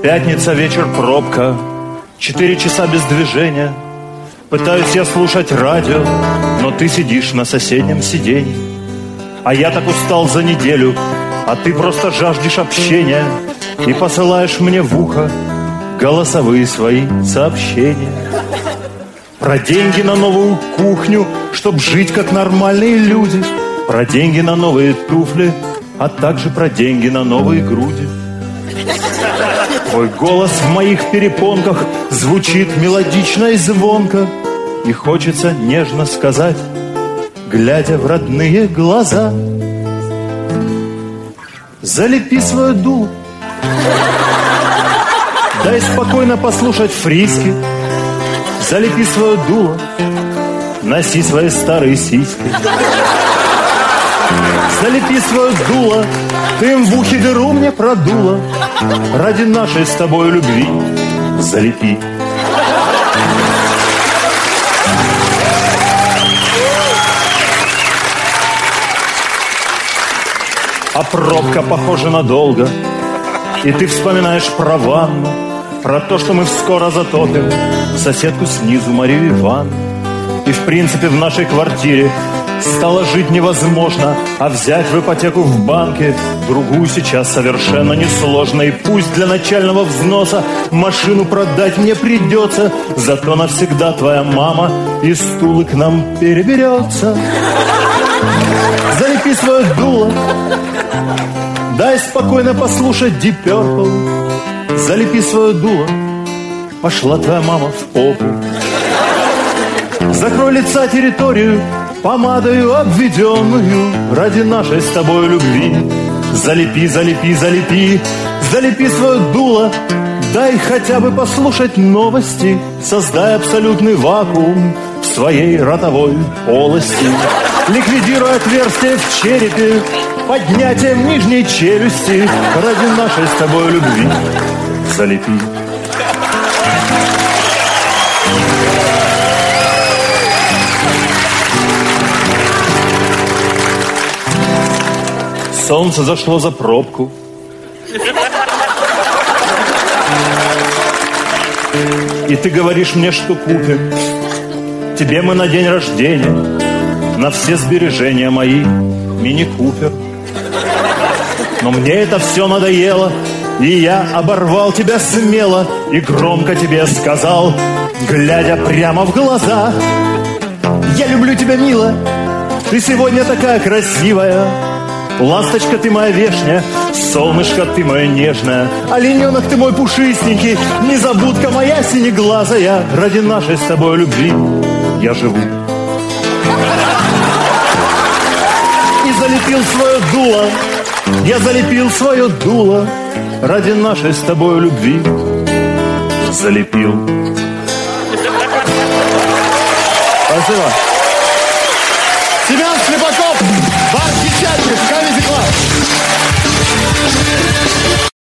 Пятница, вечер, пробка, 4 часа без движения. Пытаюсь я слушать радио, но ты сидишь на соседнем сиденье. А я так устал за неделю, а ты просто жаждешь общения и посылаешь мне в ухо голосовые свои сообщения. Про деньги на новую кухню, чтоб жить как нормальные люди. Про деньги на новые туфли, а также про деньги на новые груди. Твой голос в моих перепонках звучит мелодично и звонко, и хочется нежно сказать, глядя в родные глаза: залепи свою дуло, дай спокойно послушать фриски. Залепи свое дуло, носи свои старые сиськи. Залепи свое дуло, ты им в ухе дыру мне продуло. Ради нашей с тобой любви залепи. А пробка похожа на долго, и ты вспоминаешь про ванну, про то, что мы скоро затопим соседку снизу, Марию Ивановну. И в принципе в нашей квартире стало жить невозможно, а взять в ипотеку в банке другую сейчас совершенно несложно. И пусть для начального взноса машину продать мне придется, зато навсегда твоя мама из Тулы к нам переберется. Залепи свое дуло, дай спокойно послушать Deep Purple. Залепи свое дуло, пошла твоя мама в попу. Закрой лица территорию помадою обведенную ради нашей с тобой любви. Залепи, залепи, залепи, залепи свое дуло, дай хотя бы послушать новости. Создай абсолютный вакуум в своей ротовой полости. Ликвидируй отверстие в черепе поднятием нижней челюсти ради нашей с тобой любви. Залепи. Солнце зашло за пробку. И ты говоришь мне, что купим тебе мы на день рождения, на все сбережения мои, мини-купер. Но мне это все надоело, и я оборвал тебя смело и громко тебе сказал, глядя прямо в глаза: я люблю тебя, мила, ты сегодня такая красивая. Ласточка, ты моя вешняя, солнышко, ты моя нежная, олененок, ты мой пушистенький, незабудка моя синеглазая. Ради нашей с тобой любви я живу. И залепил свое дуло, я залепил свое дуло, ради нашей с тобой любви залепил. Спасибо. Семен Слепаков, бар Печатников, Comedy Club.